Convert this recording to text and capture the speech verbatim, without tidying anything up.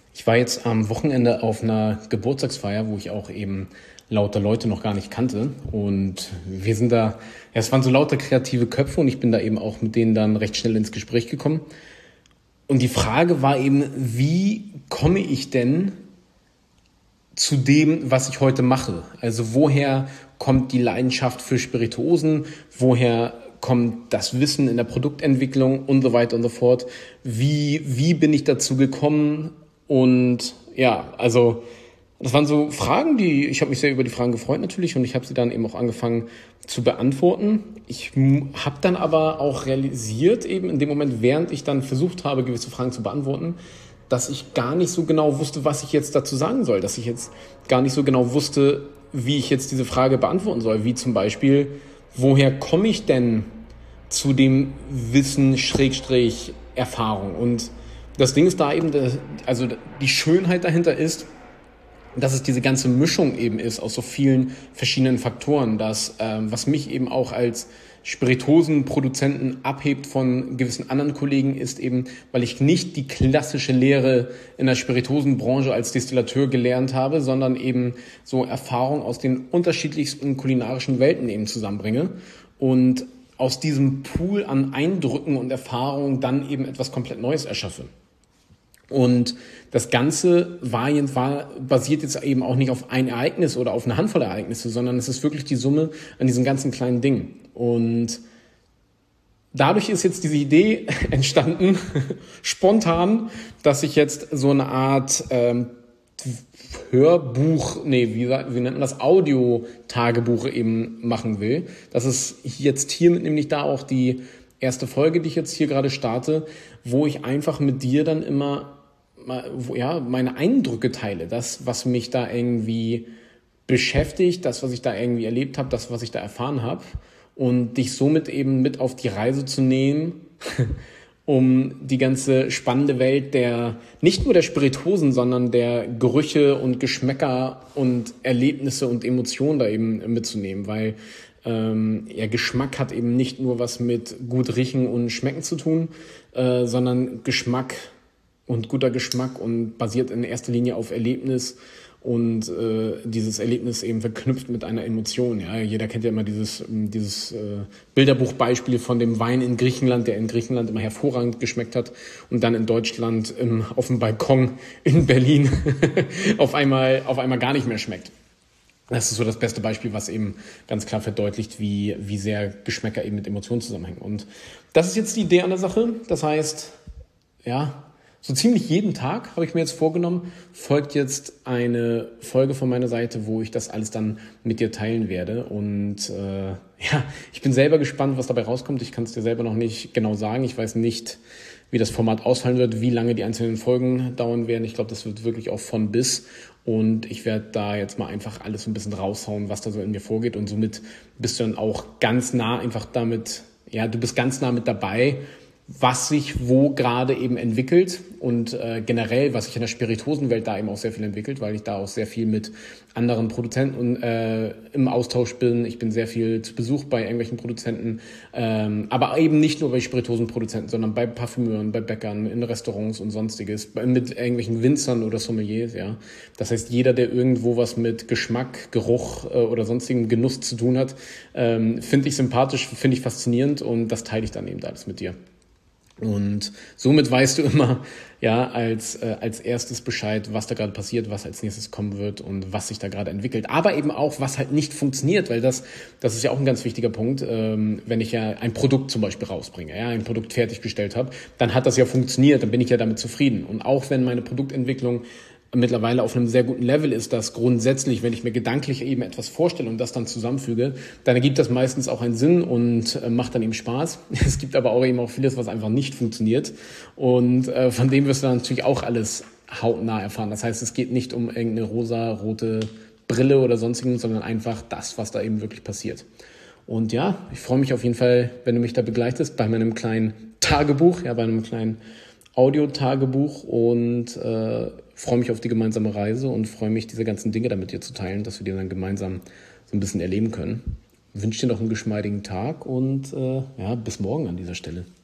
Ich war jetzt am Wochenende auf einer Geburtstagsfeier, wo ich auch eben lauter Leute noch gar nicht kannte. Und wir sind da, ja, es waren so lauter kreative Köpfe und ich bin da eben auch mit denen dann recht schnell ins Gespräch gekommen. Und die Frage war eben, wie komme ich denn zu dem, was ich heute mache? Also woher kommt die Leidenschaft für Spirituosen? Woher kommt das Wissen in der Produktentwicklung und so weiter und so fort? Wie, wie bin ich dazu gekommen? Und ja, also das waren so Fragen, die, ich habe mich sehr über die Fragen gefreut natürlich und ich habe sie dann eben auch angefangen zu beantworten. Ich habe dann aber auch realisiert, eben in dem Moment, während ich dann versucht habe, gewisse Fragen zu beantworten, dass ich gar nicht so genau wusste, was ich jetzt dazu sagen soll, dass ich jetzt gar nicht so genau wusste, wie ich jetzt diese Frage beantworten soll, wie zum Beispiel, woher komme ich denn zu dem Wissen Schrägstrich Erfahrung? Und das Ding ist da eben, also die Schönheit dahinter ist, dass es diese ganze Mischung eben ist aus so vielen verschiedenen Faktoren, dass, ähm, was mich eben auch als Spirituosenproduzenten abhebt von gewissen anderen Kollegen, ist eben, weil ich nicht die klassische Lehre in der Spirituosenbranche als Destillateur gelernt habe, sondern eben so Erfahrung aus den unterschiedlichsten kulinarischen Welten eben zusammenbringe und aus diesem Pool an Eindrücken und Erfahrungen dann eben etwas komplett Neues erschaffe. Und das Ganze war, war basiert jetzt eben auch nicht auf ein Ereignis oder auf eine Handvoll Ereignisse, sondern es ist wirklich die Summe an diesen ganzen kleinen Dingen. Und dadurch ist jetzt diese Idee entstanden, spontan, dass ich jetzt so eine Art ähm, Hörbuch, nee, wie, wie nennt man das, Audio-Tagebuch eben machen will. Das ist jetzt hiermit nämlich da auch die erste Folge, die ich jetzt hier gerade starte, wo ich einfach mit dir dann immer ja, meine Eindrücke teile, das, was mich da irgendwie beschäftigt, das, was ich da irgendwie erlebt habe, das, was ich da erfahren habe und dich somit eben mit auf die Reise zu nehmen, um die ganze spannende Welt der, nicht nur der Spirituosen, sondern der Gerüche und Geschmäcker und Erlebnisse und Emotionen da eben mitzunehmen, weil ähm, ja, Geschmack hat eben nicht nur was mit gut riechen und schmecken zu tun, äh, sondern Geschmack und guter Geschmack und basiert in erster Linie auf Erlebnis und äh, dieses Erlebnis eben verknüpft mit einer Emotion. Ja, jeder kennt ja immer dieses dieses äh, Bilderbuchbeispiel von dem Wein in Griechenland, der in Griechenland immer hervorragend geschmeckt hat und dann in Deutschland im, auf dem Balkon in Berlin auf einmal auf einmal gar nicht mehr schmeckt. Das ist so das beste Beispiel, was eben ganz klar verdeutlicht, wie wie sehr Geschmäcker eben mit Emotionen zusammenhängen. Und das ist jetzt die Idee an der Sache. Das heißt, ja, so ziemlich jeden Tag, habe ich mir jetzt vorgenommen, folgt jetzt eine Folge von meiner Seite, wo ich das alles dann mit dir teilen werde. Und äh, ja, ich bin selber gespannt, was dabei rauskommt. Ich kann es dir selber noch nicht genau sagen. Ich weiß nicht, wie das Format ausfallen wird, wie lange die einzelnen Folgen dauern werden. Ich glaube, das wird wirklich auch von bis. Und ich werde da jetzt mal einfach alles so ein bisschen raushauen, was da so in mir vorgeht. Und somit bist du dann auch ganz nah einfach damit, ja, du bist ganz nah mit dabei, was sich wo gerade eben entwickelt und äh, generell, was sich in der Spirituosenwelt da eben auch sehr viel entwickelt, weil ich da auch sehr viel mit anderen Produzenten äh, im Austausch bin. Ich bin sehr viel zu Besuch bei irgendwelchen Produzenten, ähm, aber eben nicht nur bei Spirituosenproduzenten, sondern bei Parfümeuren, bei Bäckern, in Restaurants und sonstiges, mit irgendwelchen Winzern oder Sommeliers, ja. Das heißt, jeder, der irgendwo was mit Geschmack, Geruch äh, oder sonstigem Genuss zu tun hat, ähm, finde ich sympathisch, finde ich faszinierend und das teile ich dann eben alles mit dir. Und somit weißt du immer, ja, als äh, als erstes Bescheid, was da gerade passiert, was als nächstes kommen wird und was sich da gerade entwickelt. Aber eben auch, was halt nicht funktioniert, weil das das ist ja auch ein ganz wichtiger Punkt. Ähm, wenn ich ja ein Produkt zum Beispiel rausbringe, ja, ein Produkt fertiggestellt habe, dann hat das ja funktioniert, dann bin ich ja damit zufrieden. Und auch wenn meine Produktentwicklung mittlerweile auf einem sehr guten Level ist, dass grundsätzlich, wenn ich mir gedanklich eben etwas vorstelle und das dann zusammenfüge, dann ergibt das meistens auch einen Sinn und äh, macht dann eben Spaß. Es gibt aber auch eben auch vieles, was einfach nicht funktioniert und äh, von dem wirst du dann natürlich auch alles hautnah erfahren. Das heißt, es geht nicht um irgendeine rosa-rote Brille oder sonstigen, sondern einfach das, was da eben wirklich passiert. Und ja, ich freue mich auf jeden Fall, wenn du mich da begleitest bei meinem kleinen Tagebuch, ja, bei einem kleinen Audio-Tagebuch und äh, freue mich auf die gemeinsame Reise und freue mich, diese ganzen Dinge da mit dir zu teilen, dass wir die dann gemeinsam so ein bisschen erleben können. Ich wünsche dir noch einen geschmeidigen Tag und äh, ja, bis morgen an dieser Stelle.